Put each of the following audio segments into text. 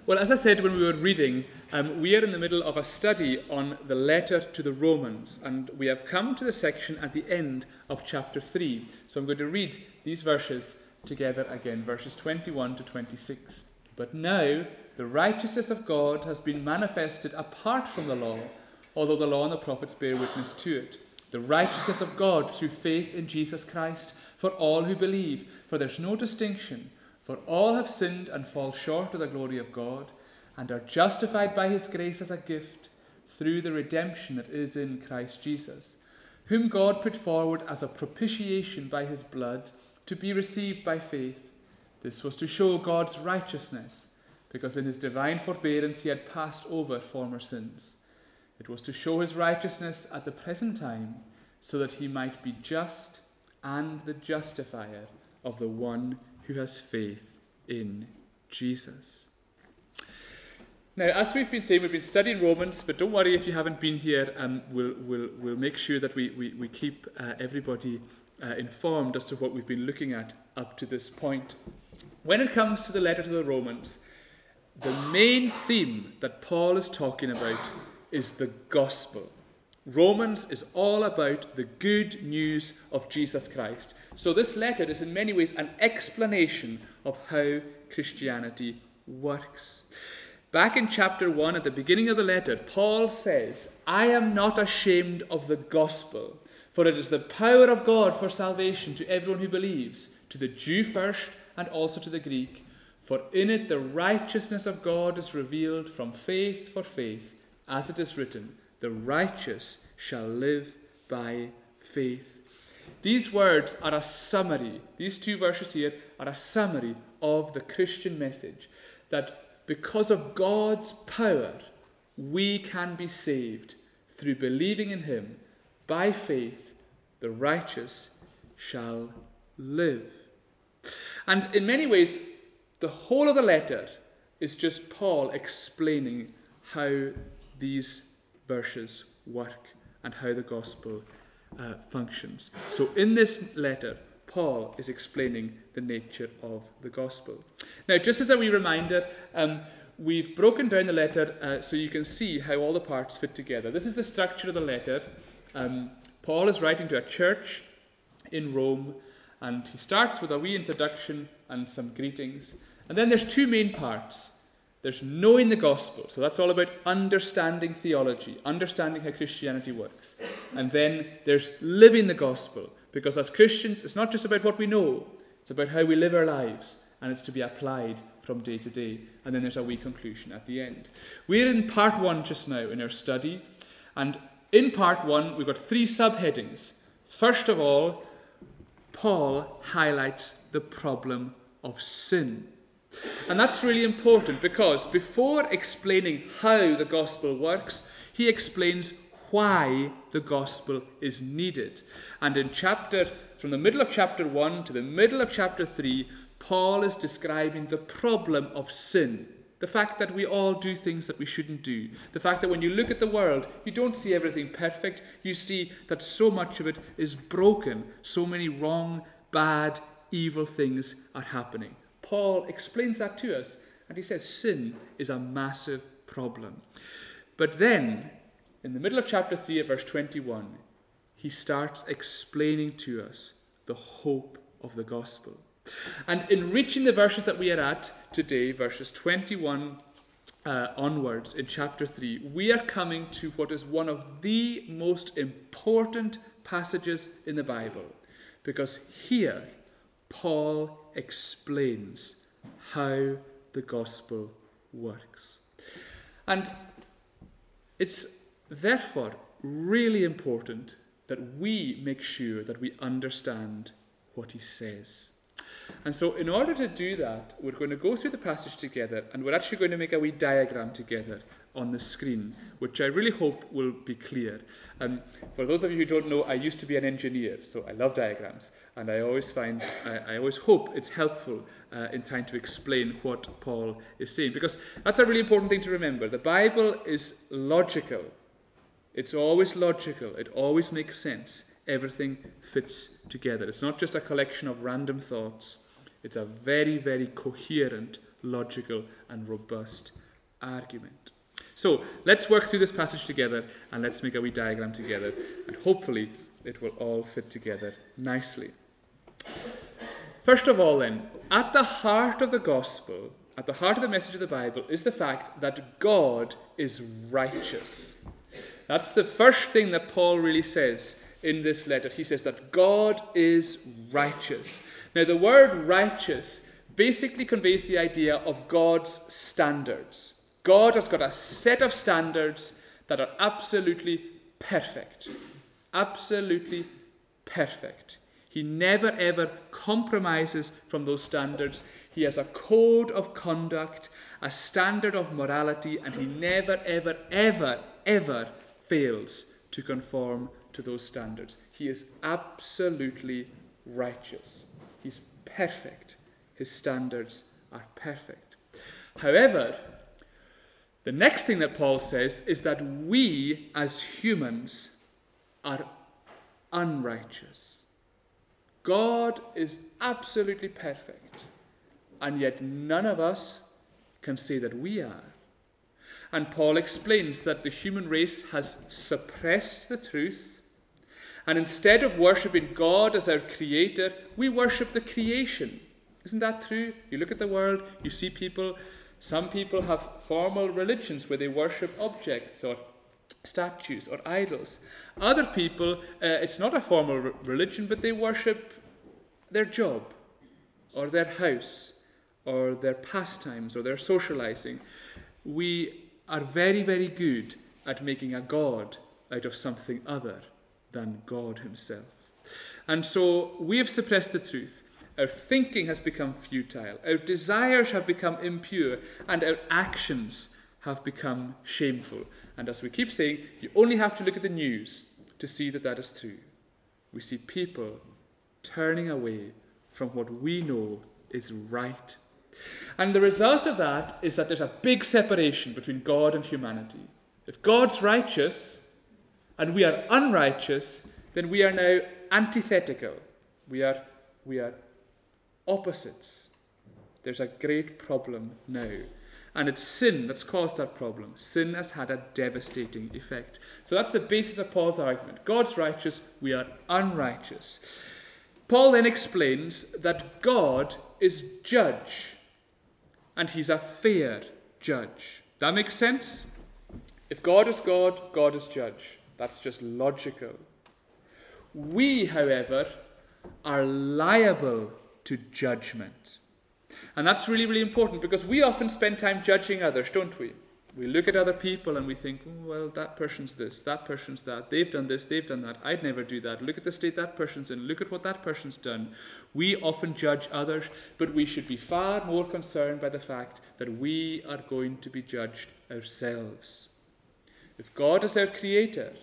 Well, as I said when we were reading, we are in the middle of a study on the letter to the Romans, and we have come to the section at the end of chapter 3. So I'm going to read these verses together again, verses 21 to 26. But now the righteousness of God has been manifested apart from the law, although the law and the prophets bear witness to it. The righteousness of God through faith in Jesus Christ for all who believe, for there's no distinction. For all have sinned and fall short of the glory of God, and are justified by his grace as a gift through the redemption that is in Christ Jesus, whom God put forward as a propitiation by his blood to be received by faith. This was to show God's righteousness, because in his divine forbearance he had passed over former sins. It was to show his righteousness at the present time, so that he might be just and the justifier of the one who has faith in Jesus. Now, as we've been saying, we've been studying Romans, but don't worry if you haven't been here. We'll make sure that we keep everybody informed as to what we've been looking at up to this point. When it comes to the letter to the Romans, the main theme that Paul is talking about is the gospel. Romans is all about the good news of Jesus Christ. So this letter is in many ways an explanation of how Christianity works. Back in chapter 1, at the beginning of the letter, Paul says, I am not ashamed of the gospel, for it is the power of God for salvation to everyone who believes, to the Jew first and also to the Greek. For in it the righteousness of God is revealed from faith for faith, as it is written, the righteous shall live by faith. These words are a summary, these two verses here are a summary of the Christian message, that because of God's power, we can be saved through believing in him. By faith, the righteous shall live. And in many ways, the whole of the letter is just Paul explaining how these verses work and how the gospel functions. So in this letter, Paul is explaining the nature of the gospel. Now, just as a wee reminder, we've broken down the letter so you can see how all the parts fit together. This is the structure of the letter. Paul is writing to a church in Rome, and he starts with a wee introduction and some greetings. And then there's two main parts. There's knowing the gospel, so that's all about understanding theology, understanding how Christianity works. And then there's living the gospel, because as Christians, it's not just about what we know, it's about how we live our lives, and it's to be applied from day to day. And then there's a wee conclusion at the end. We're in part 1 just now in our study, and in part 1 we've got 3 subheadings. First of all, Paul highlights the problem of sin. And that's really important, because before explaining how the gospel works, he explains why the gospel is needed. And from the middle of chapter 1 to the middle of chapter 3, Paul is describing the problem of sin. The fact that we all do things that we shouldn't do. The fact that when you look at the world, you don't see everything perfect. You see that so much of it is broken. So many wrong, bad, evil things are happening. Paul explains that to us, and he says sin is a massive problem. But then, in the middle of chapter 3 at verse 21, he starts explaining to us the hope of the gospel. And in reaching the verses that we are at today, verses 21 onwards in chapter 3, we are coming to what is one of the most important passages in the Bible, because here Paul explains how the gospel works. And it's therefore really important that we make sure that we understand what he says. And so in order to do that, we're going to go through the passage together, and we're actually going to make a wee diagram together on the screen, which I really hope will be clear. For those of you who don't know, I used to be an engineer, so I love diagrams, and I always hope it's helpful in trying to explain what Paul is saying, because that's a really important thing to remember. The Bible is logical. It's always logical. It always makes sense. Everything fits together. It's not just a collection of random thoughts. It's a very, very coherent, logical, and robust argument. So let's work through this passage together and let's make a wee diagram together, and hopefully it will all fit together nicely. First of all then, at the heart of the gospel, at the heart of the message of the Bible, is the fact that God is righteous. That's the first thing that Paul really says in this letter. He says that God is righteous. Now, the word righteous basically conveys the idea of God's standards. God has got a set of standards that are absolutely perfect. Absolutely perfect. He never ever compromises from those standards. He has a code of conduct, a standard of morality, and he never ever ever ever fails to conform to those standards. He is absolutely righteous. He's perfect. His standards are perfect. However, the next thing that Paul says is that we as humans are unrighteous. God is absolutely perfect, and yet none of us can say that we are. And Paul explains that the human race has suppressed the truth, and instead of worshipping God as our creator, we worship the creation. Isn't that true? You look at the world, you see people. Some people have formal religions where they worship objects or statues or idols. Society people, it's not a formal religion, but they worship their job or their house or their pastimes or their socializing. We are very, very good at making a god out of something other than God himself. And so we have suppressed the truth. Our thinking has become futile. Our desires have become impure. And our actions have become shameful. And as we keep saying, you only have to look at the news to see that that is true. We see people turning away from what we know is right. And the result of that is that there's a big separation between God and humanity. If God's righteous and we are unrighteous, then we are now antithetical. We are opposites. There's a great problem now. And it's sin that's caused that problem. Sin has had a devastating effect. So that's the basis of Paul's argument. God's righteous, we are unrighteous. Paul then explains that God is judge. And he's a fair judge. That makes sense? If God is God, God is judge. That's just logical. We, however, are liable to judgment. And that's really, really important because we often spend time judging others, don't we? We look at other people and we think, oh, well, that person's this, that person's that. They've done this, they've done that. I'd never do that. Look at the state that person's in. Look at what that person's done. We often judge others, but we should be far more concerned by the fact that we are going to be judged ourselves. If God is our creator,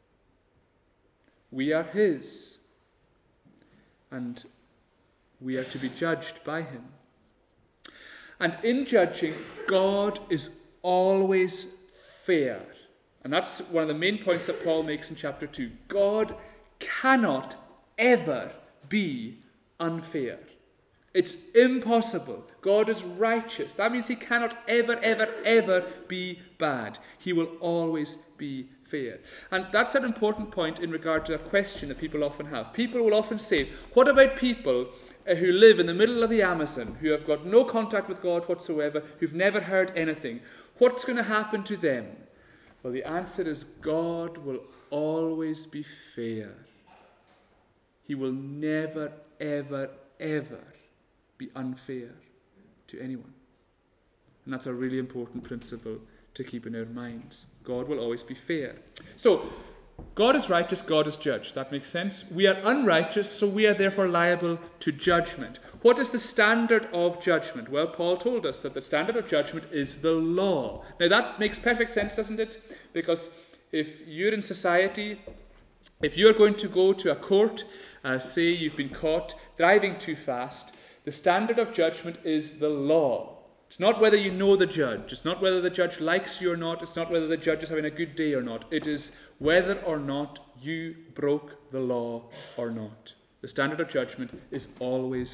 we are his, and we are to be judged by him. And in judging, God is always fair. And that's one of the main points that Paul makes in chapter 2. God cannot ever be unfair. It's impossible. God is righteous. That means he cannot ever, ever, ever be bad. He will always be fair. And that's an important point in regard to a question that people often have. People will often say, what about people who live in the middle of the Amazon, who have got no contact with God whatsoever, who've never heard anything? What's going to happen to them? Well, the answer is God will always be fair. He will never, ever, ever be unfair to anyone. And that's a really important principle to keep in our minds. God will always be fair. So, God is righteous, God is judge. That makes sense. We are unrighteous, so we are therefore liable to judgment. What is the standard of judgment? Well, Paul told us that the standard of judgment is the law. Now that makes perfect sense, doesn't it? Because if you're in society, if you're going to go to a court, say you've been caught driving too fast, the standard of judgment is the law. It's not whether you know the judge. It's not whether the judge likes you or not. It's not whether the judge is having a good day or not. It is whether or not you broke the law or not. The standard of judgment is always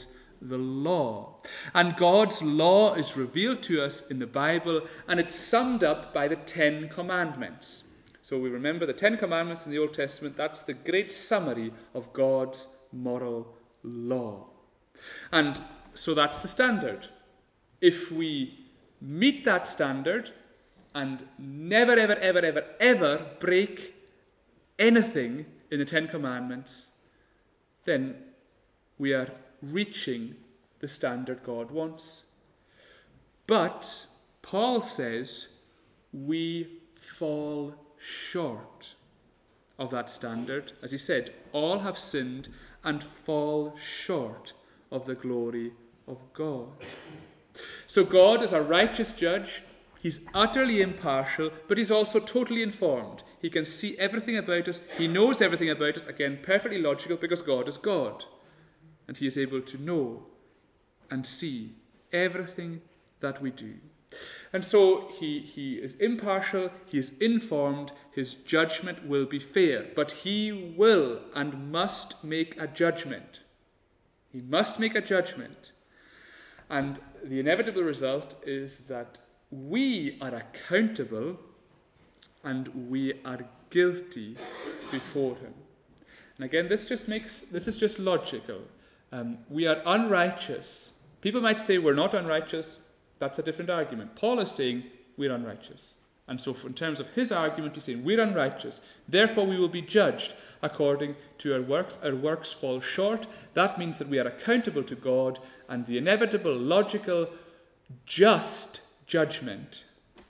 the law. And God's law is revealed to us in the Bible, and it's summed up by the 10 Commandments. So we remember the 10 Commandments in the Old Testament. That's the great summary of God's moral law. And so that's the standard. If we meet that standard and never, ever, ever, ever, ever break anything in the 10 Commandments, then we are reaching the standard God wants. But Paul says we fall short of that standard. As he said, all have sinned and fall short of the glory of God. So God is a righteous judge. He's utterly impartial, but he's also totally informed. He can see everything about us. He knows everything about us. Again, perfectly logical, because God is God. And he is able to know and see everything that we do. And so he is impartial, he is informed, his judgment will be fair. But he will and must make a judgment. He must make a judgment. And the inevitable result is that we are accountable and we are guilty before him. And again, this is just logical. We are unrighteous. People might say we're not unrighteous. That's a different argument. Paul is saying we're unrighteous. And so in terms of his argument, he's saying we're unrighteous. Therefore, we will be judged according to our works. Our works fall short. That means that we are accountable to God, and the inevitable, logical, just judgment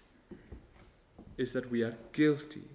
is that we are guilty.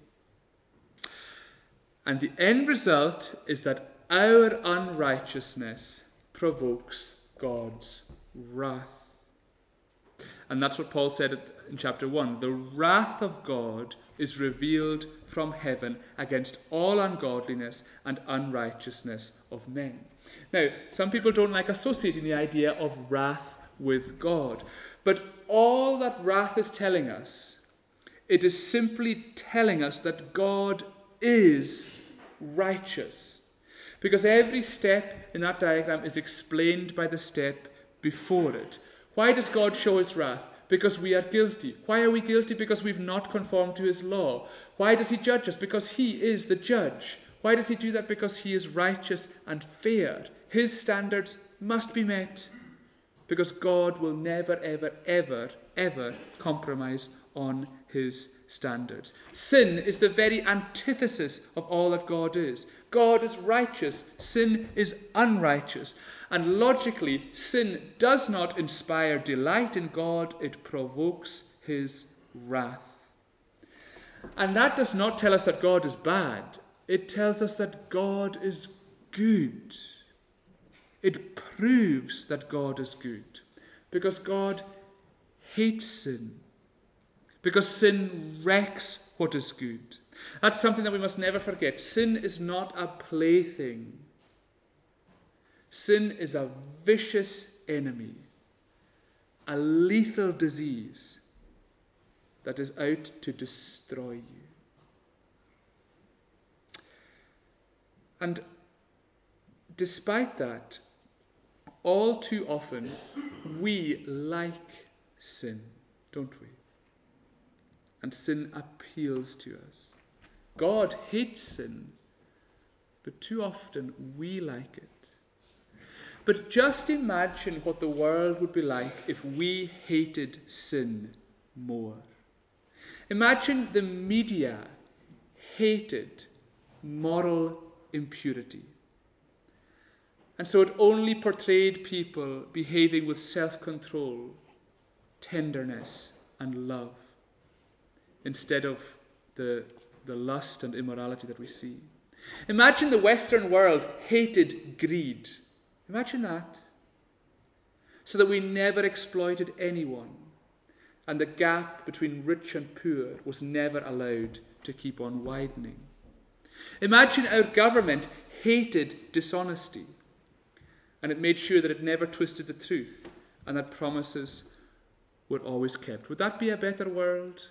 And the end result is that our unrighteousness provokes God's wrath. And that's what Paul said in chapter 1. The wrath of God is revealed from heaven against all ungodliness and unrighteousness of men. Now, some people don't like associating the idea of wrath with God. But all that wrath is telling us, it is simply telling us that God is righteous. Because every step in that diagram is explained by the step before it. Why does God show his wrath? Because we are guilty. Why are we guilty? Because we've not conformed to his law. Why does he judge us? Because he is the judge. Why does he do that? Because he is righteous and fair. His standards must be met. Because God will never, ever, ever, ever compromise on his standards. Sin is the very antithesis of all that God is. God is righteous. Sin is unrighteous. And logically, sin does not inspire delight in God. It provokes his wrath. And that does not tell us that God is bad. It tells us that God is good. It proves that God is good. Because God hates sin. Because sin wrecks what is good. That's something that we must never forget. Sin is not a plaything. Sin is a vicious enemy, a lethal disease that is out to destroy you. And despite that, all too often, we like sin, don't we? And sin appeals to us. God hates sin, but too often we like it. But just imagine what the world would be like if we hated sin more. Imagine the media hated moral impurity. And so it only portrayed people behaving with self-control, tenderness, and love, instead of the lust and immorality that we see. Imagine the Western world hated greed. Imagine that. So that we never exploited anyone, and the gap between rich and poor was never allowed to keep on widening. Imagine our government hated dishonesty, and it made sure that it never twisted the truth, and that promises were always kept. Would that be a better world?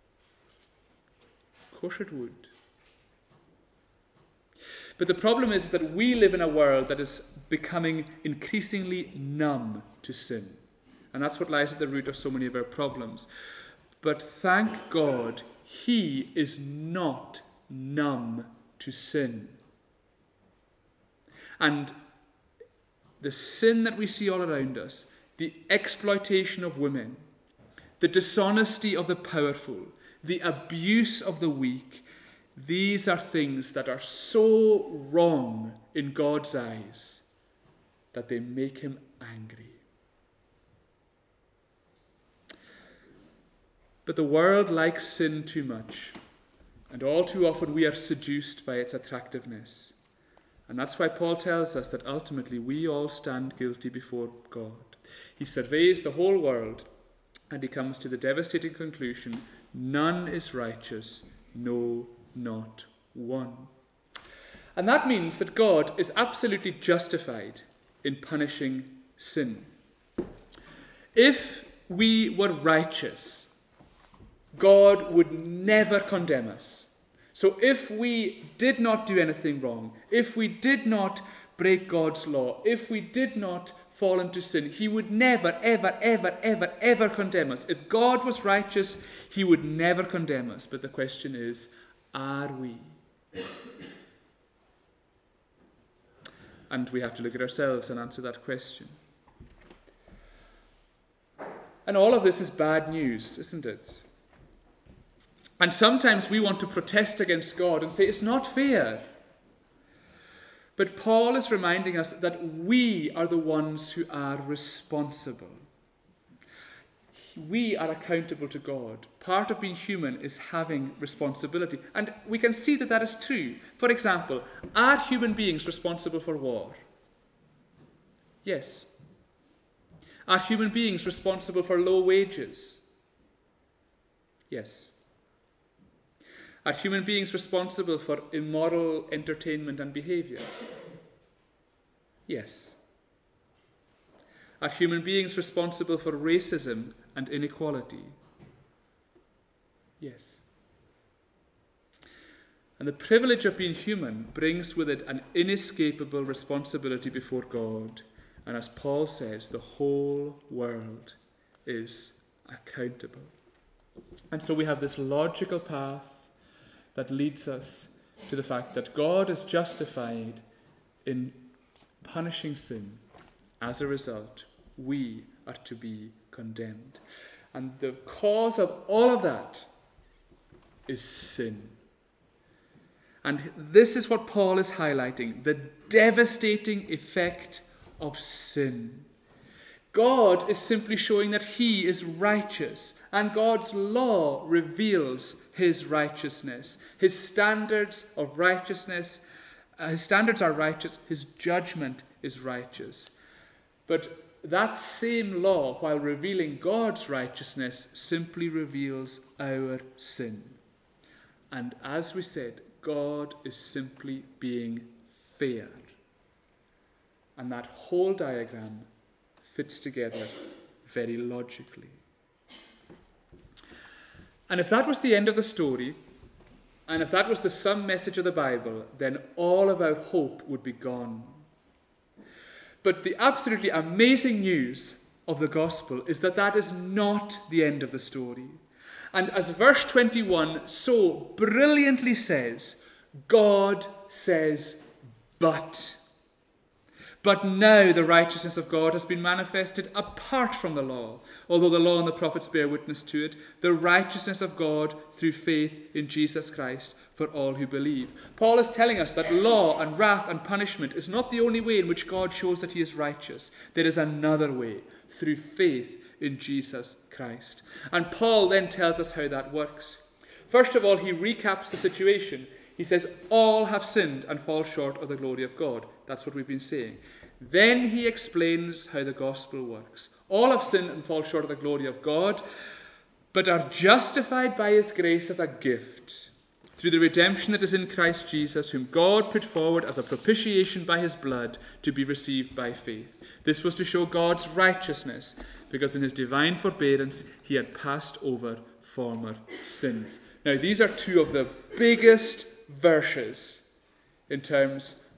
Of course it would. But the problem is that we live in a world that is becoming increasingly numb to sin. And that's what lies at the root of so many of our problems. But thank God, he is not numb to sin. And the sin that we see all around us, the exploitation of women, the dishonesty of the powerful, the abuse of the weak, these are things that are so wrong in God's eyes that they make him angry. But the world likes sin too much, and all too often we are seduced by its attractiveness. And that's why Paul tells us that ultimately we all stand guilty before God. He surveys the whole world, and he comes to the devastating conclusion, none is righteous, no, not one. And that means that God is absolutely justified in punishing sin. If we were righteous, God would never condemn us. So if we did not do anything wrong, if we did not break God's law, if we did not fall into sin, he would never, ever, ever, ever, ever condemn us. If God was righteous, he would never condemn us. But the question is, are we? And we have to look at ourselves and answer that question. And all of this is bad news, isn't it? And sometimes we want to protest against God and say, it's not fair. But Paul is reminding us that we are the ones who are responsible. We are accountable to God. Part of being human is having responsibility. And we can see that that is true. For example, are human beings responsible for war? Yes. Are human beings responsible for low wages? Yes. Are human beings responsible for immoral entertainment and behavior? Yes. Are human beings responsible for racism and inequality? Yes. And the privilege of being human brings with it an inescapable responsibility before God. And as Paul says, the whole world is accountable. And so we have this logical path that leads us to the fact that God is justified in punishing sin. As a result, we are to be condemned. And the cause of all of that is sin. And this is what Paul is highlighting, the devastating effect of sin. God is simply showing that he is righteous, and God's law reveals his righteousness. His standards of righteousness, his standards are righteous, his judgment is righteous. But that same law, while revealing God's righteousness, simply reveals our sin. And as we said, God is simply being fair. And that whole diagram fits together very logically. And if that was the end of the story, and if that was the sum message of the Bible, then all of our hope would be gone. But the absolutely amazing news of the gospel is that that is not the end of the story. And as verse 21 so brilliantly says, God says, but now the righteousness of God has been manifested apart from the law. Although the law and the prophets bear witness to it, the righteousness of God through faith in Jesus Christ for all who believe. Paul is telling us that law and wrath and punishment is not the only way in which God shows that he is righteous. There is another way, through faith in Jesus Christ. And Paul then tells us how that works. First of all, he recaps the situation. He says, all have sinned and fall short of the glory of God. That's what we've been saying. Then he explains how the gospel works. All have sinned and fall short of the glory of God, but are justified by his grace as a gift, through the redemption that is in Christ Jesus, whom God put forward as a propitiation by his blood to be received by faith. This was to show God's righteousness, because in his divine forbearance he had passed over former sins. Now, these are two of the biggest verses in terms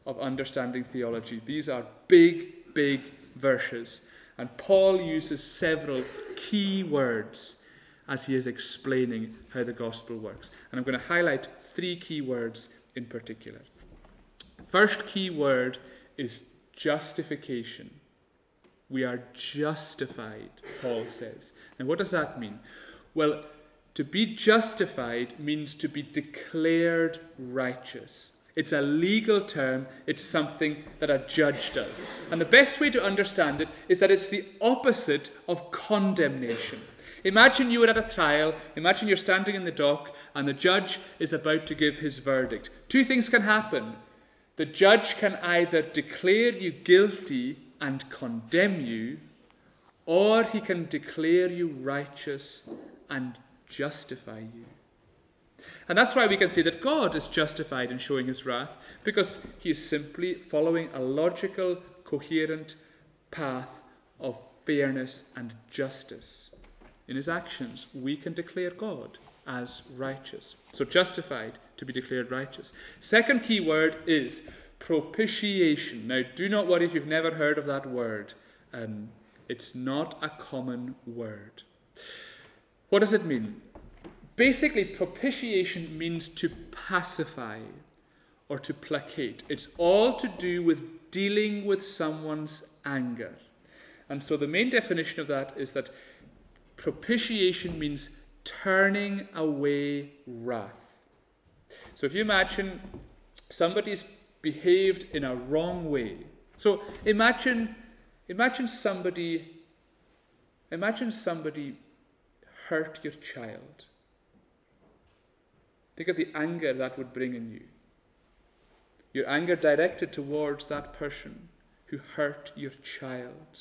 of understanding theology. These are big, big verses. And Paul uses several key words as he is explaining how the gospel works. And I'm going to highlight 3 key words in particular. First key word is justification. We are justified, Paul says. And what does that mean? Well, to be justified means to be declared righteous. It's a legal term. It's something that a judge does. And the best way to understand it is that it's the opposite of condemnation. Imagine you were at a trial. Imagine you're standing in the dock and the judge is about to give his verdict. 2 things can happen. The judge can either declare you guilty and condemn you, or he can declare you righteous and justify you. And that's why we can say that God is justified in showing his wrath, because he is simply following a logical, coherent path of fairness and justice. In his actions, we can declare God as righteous. So justified, to be declared righteous. Second key word is propitiation. Now, do not worry if you've never heard of that word. It's not a common word. What does it mean? Basically, propitiation means to pacify or to placate. It's all to do with dealing with someone's anger. And so the main definition of that is that propitiation means turning away wrath. So if you imagine somebody's behaved in a wrong way. So imagine somebody hurt your child. Think of the anger that would bring in you. Your anger directed towards that person who hurt your child.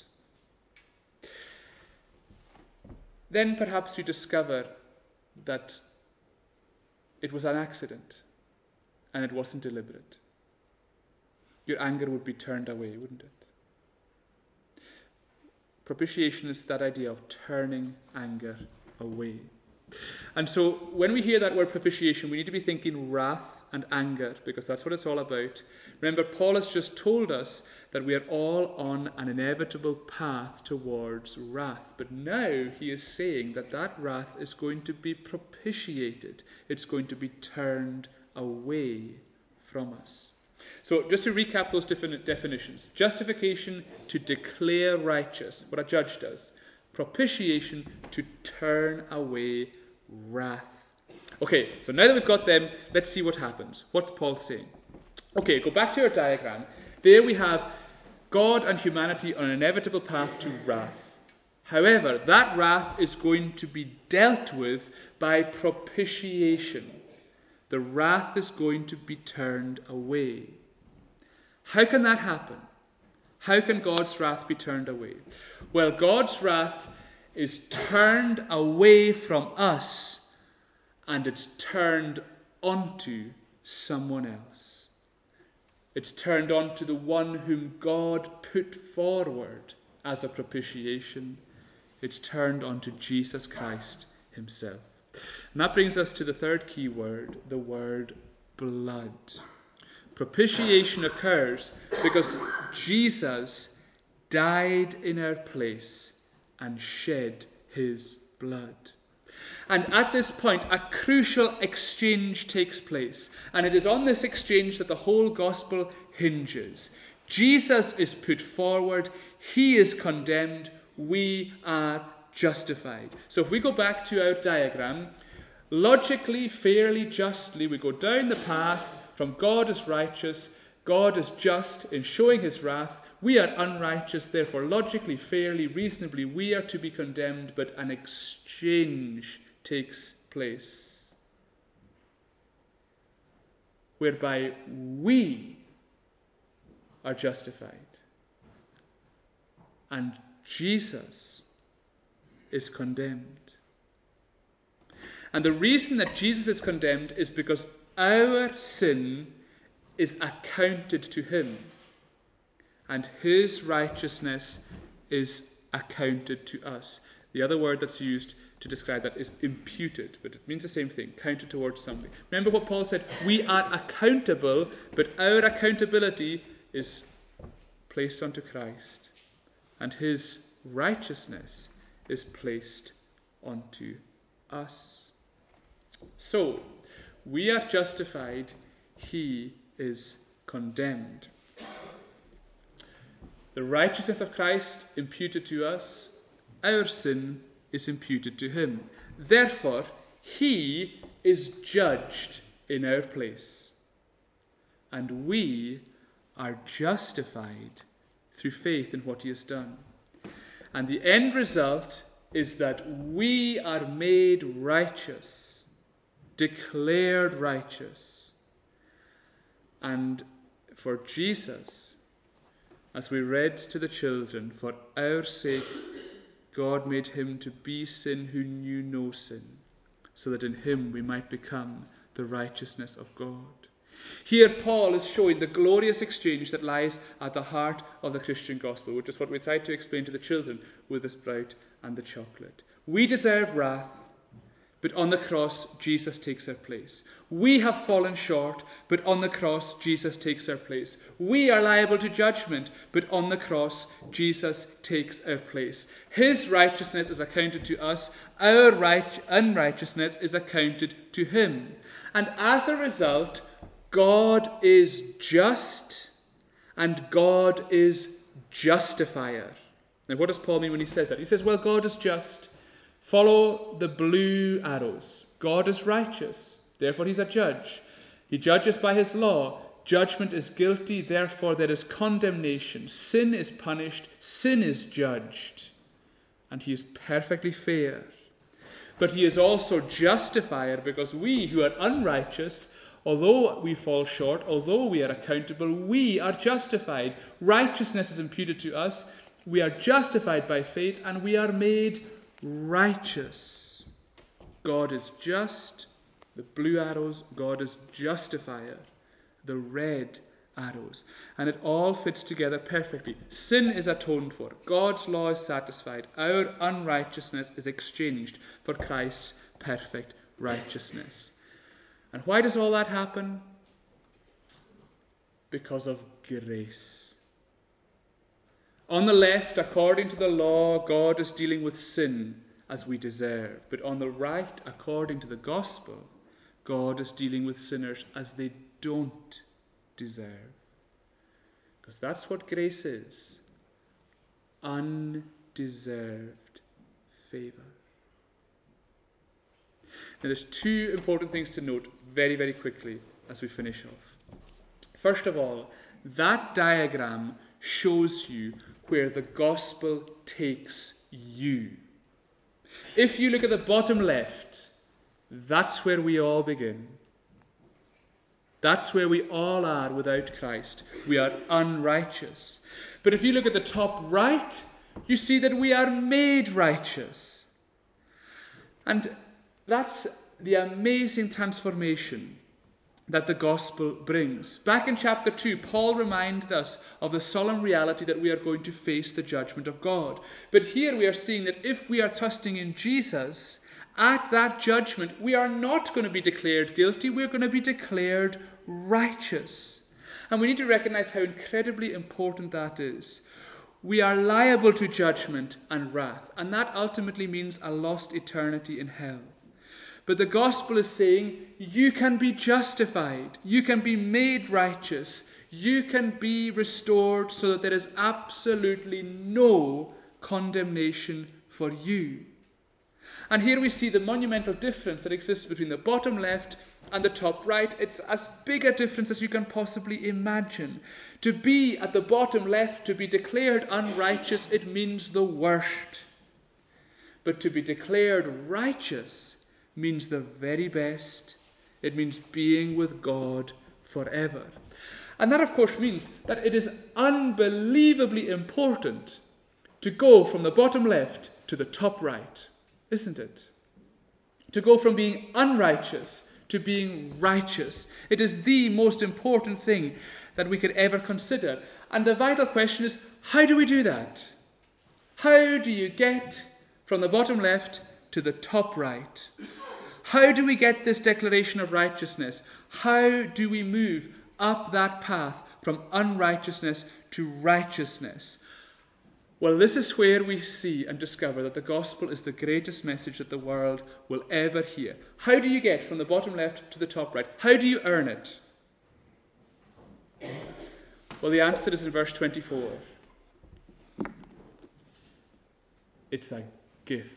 Then perhaps you discover that it was an accident and it wasn't deliberate. Your anger would be turned away, wouldn't it? Propitiation is that idea of turning anger away. And so when we hear that word propitiation, we need to be thinking wrath and anger, because that's what it's all about. Remember, Paul has just told us that we are all on an inevitable path towards wrath. But now he is saying that that wrath is going to be propitiated. It's going to be turned away from us. So just to recap those different definitions. Justification, to declare righteous, what a judge does. Propitiation, to turn away wrath. Okay, so now that we've got them, let's see what happens. What's Paul saying? Okay, go back to your diagram. There we have God and humanity on an inevitable path to wrath. However, that wrath is going to be dealt with by propitiation. The wrath is going to be turned away. How can that happen? How can God's wrath be turned away? Well, God's wrath is turned away from us and it's turned onto someone else. It's turned onto the one whom God put forward as a propitiation. It's turned onto Jesus Christ himself. And that brings us to the third key word, the word blood. Propitiation occurs because Jesus died in our place and shed his blood. And at this point, a crucial exchange takes place. And it is on this exchange that the whole gospel hinges. Jesus is put forward. He is condemned. We are justified. So if we go back to our diagram, logically, fairly, justly, we go down the path from God is righteous, God is just in showing his wrath. We are unrighteous, therefore logically, fairly, reasonably, we are to be condemned, but an exchange takes place whereby we are justified and Jesus is condemned. And the reason that Jesus is condemned is because our sin is accounted to him, and his righteousness is accounted to us. The other word that's used to describe that is imputed, but it means the same thing, counted towards something. Remember what Paul said? We are accountable, but our accountability is placed onto Christ, and his righteousness is placed onto us. So, we are justified, he is condemned. The righteousness of Christ imputed to us, our sin is imputed to him. Therefore, he is judged in our place. And we are justified through faith in what he has done. And the end result is that we are made righteous, declared righteous. And for Jesus, as we read to the children, for our sake, God made him to be sin who knew no sin, so that in him we might become the righteousness of God. Here Paul is showing the glorious exchange that lies at the heart of the Christian gospel, which is what we tried to explain to the children with the sprout and the chocolate. We deserve wrath, but on the cross, Jesus takes our place. We have fallen short, but on the cross, Jesus takes our place. We are liable to judgment, but on the cross, Jesus takes our place. His righteousness is accounted to us. Our unrighteousness is accounted to him. And as a result, God is just, and God is justifier. Now, what does Paul mean when he says that? He says, well, God is just. Follow the blue arrows. God is righteous, therefore he's a judge. He judges by his law. Judgment is guilty, therefore there is condemnation. Sin is punished, sin is judged. And he is perfectly fair. But he is also justifier, because we who are unrighteous, although we fall short, although we are accountable, we are justified. Righteousness is imputed to us. We are justified by faith, and we are made righteous. God is just, the blue arrows. God is justifier, the red arrows. And it all fits together perfectly. Sin is atoned for. God's law is satisfied. Our unrighteousness is exchanged for Christ's perfect righteousness. And why does all that happen? Because of grace. On the left, according to the law, God is dealing with sin as we deserve. But on the right, according to the gospel, God is dealing with sinners as they don't deserve. Because that's what grace is. Undeserved favor. Now, there's two important things to note very, very quickly as we finish off. First of all, that diagram shows you where the gospel takes you. If you look at the bottom left, that's where we all begin. That's where we all are without Christ. We are unrighteous. But if you look at the top right, you see that we are made righteous. And that's the amazing transformation that the gospel brings. Back in chapter 2, Paul reminded us of the solemn reality that we are going to face the judgment of God. But here we are seeing that if we are trusting in Jesus, at that judgment, we are not going to be declared guilty, we're going to be declared righteous. And we need to recognize how incredibly important that is. We are liable to judgment and wrath, and that ultimately means a lost eternity in hell. But the gospel is saying you can be justified, you can be made righteous, you can be restored so that there is absolutely no condemnation for you. And here we see the monumental difference that exists between the bottom left and the top right. It's as big a difference as you can possibly imagine. To be at the bottom left, to be declared unrighteous, it means the worst. But to be declared righteous means the very best. It means being with God forever. And that, of course, means that it is unbelievably important to go from the bottom left to the top right, isn't it? To go from being unrighteous to being righteous. It is the most important thing that we could ever consider. And the vital question is, how do we do that? How do you get from the bottom left to the top right. How do we get this declaration of righteousness? How do we move up that path from unrighteousness to righteousness? Well, this is where we see and discover that the gospel is the greatest message that the world will ever hear. How do you get from the bottom left to the top right? How do you earn it? Well, the answer is in verse 24. It's a gift.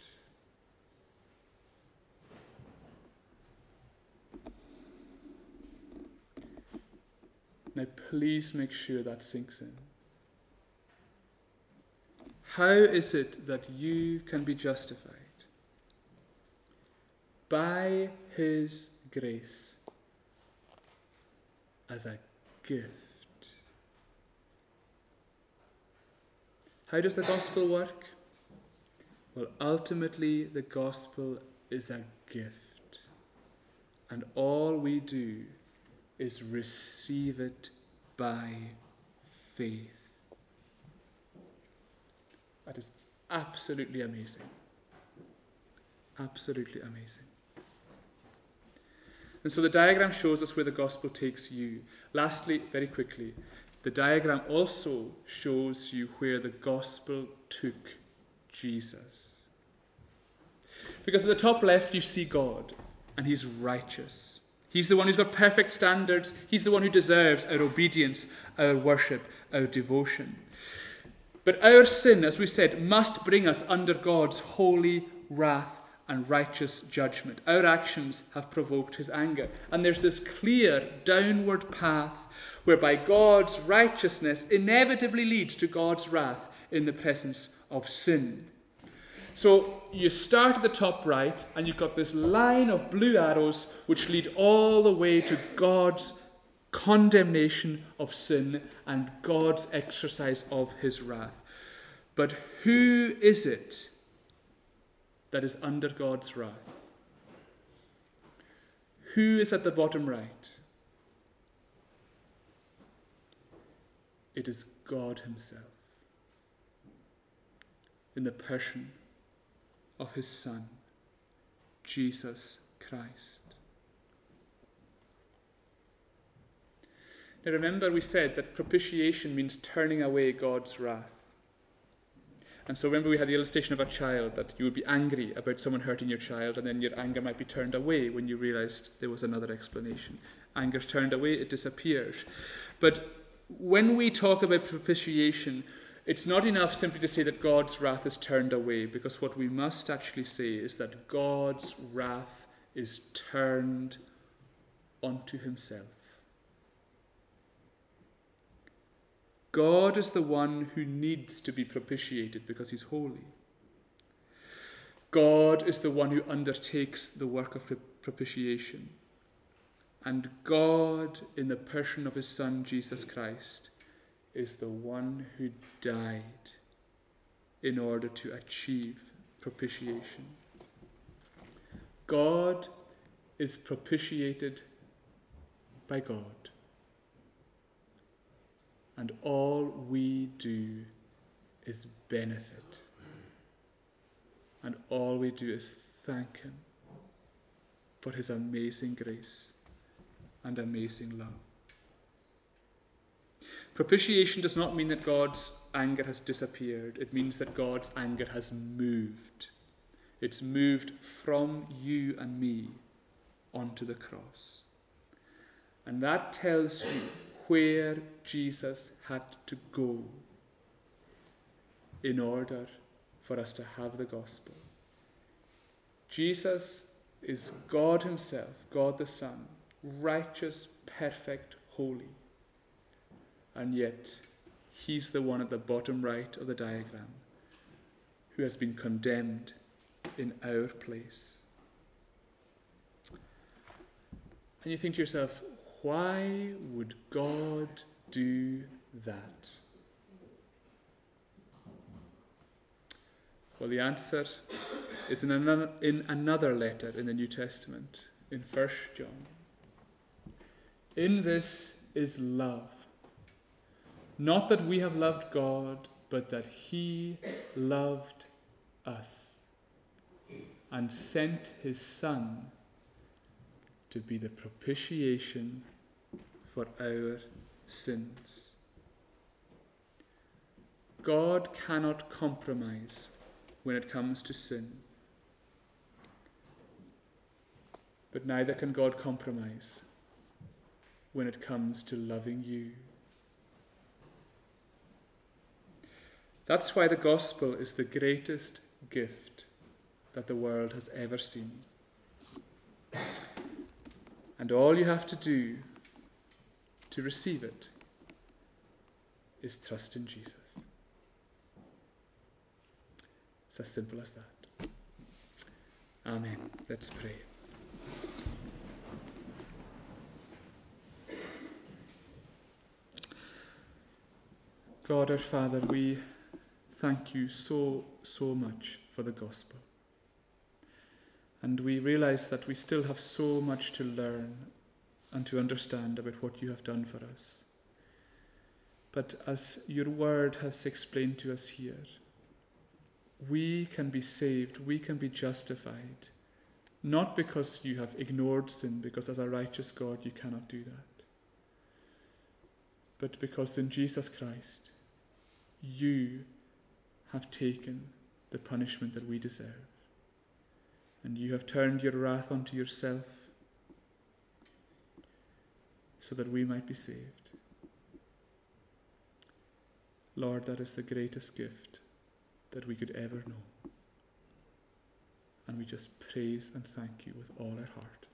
Now, please make sure that sinks in. How is it that you can be justified? By his grace, as a gift. How does the gospel work? Well, ultimately, the gospel is a gift. And all we do is receive it by faith. That is absolutely amazing. Absolutely amazing. And so the diagram shows us where the gospel takes you. Lastly, very quickly, the diagram also shows you where the gospel took Jesus. Because at the top left you see God, and he's righteous. He's the one who's got perfect standards. He's the one who deserves our obedience, our worship, our devotion. But our sin, as we said, must bring us under God's holy wrath and righteous judgment. Our actions have provoked his anger. And there's this clear downward path whereby God's righteousness inevitably leads to God's wrath in the presence of sin. So you start at the top right, and you've got this line of blue arrows which lead all the way to God's condemnation of sin and God's exercise of his wrath. But who is it that is under God's wrath? Who is at the bottom right? It is God himself, in the person of his Son, Jesus Christ. Now remember, we said that propitiation means turning away God's wrath. And so remember, we had the illustration of a child, that you would be angry about someone hurting your child, and then your anger might be turned away when you realized there was another explanation. Anger's turned away, it disappears. But when we talk about propitiation, it's not enough simply to say that God's wrath is turned away, because what we must actually say is that God's wrath is turned onto himself. God is the one who needs to be propitiated because he's holy. God is the one who undertakes the work of propitiation. And God, in the person of his Son, Jesus Christ, is the one who died in order to achieve propitiation. God is propitiated by God. And all we do is benefit. And all we do is thank him for his amazing grace and amazing love. Propitiation does not mean that God's anger has disappeared. It means that God's anger has moved. It's moved from you and me onto the cross. And that tells you where Jesus had to go in order for us to have the gospel. Jesus is God himself, God the Son, righteous, perfect, holy. And yet, he's the one at the bottom right of the diagram who has been condemned in our place. And you think to yourself, why would God do that? Well, the answer is in another letter in the New Testament, in 1 John. In this is love. Not that we have loved God, but that he loved us and sent his Son to be the propitiation for our sins. God cannot compromise when it comes to sin, but neither can God compromise when it comes to loving you. That's why the gospel is the greatest gift that the world has ever seen. And all you have to do to receive it is trust in Jesus. It's as simple as that. Amen. Let's pray. God our Father, we thank you so much for the gospel. And we realize that we still have so much to learn and to understand about what you have done for us. But as your word has explained to us here, we can be saved, we can be justified, not because you have ignored sin, because as a righteous God you cannot do that, but because in Jesus Christ you have taken the punishment that we deserve. And you have turned your wrath onto yourself so that we might be saved. Lord, that is the greatest gift that we could ever know. And we just praise and thank you with all our heart.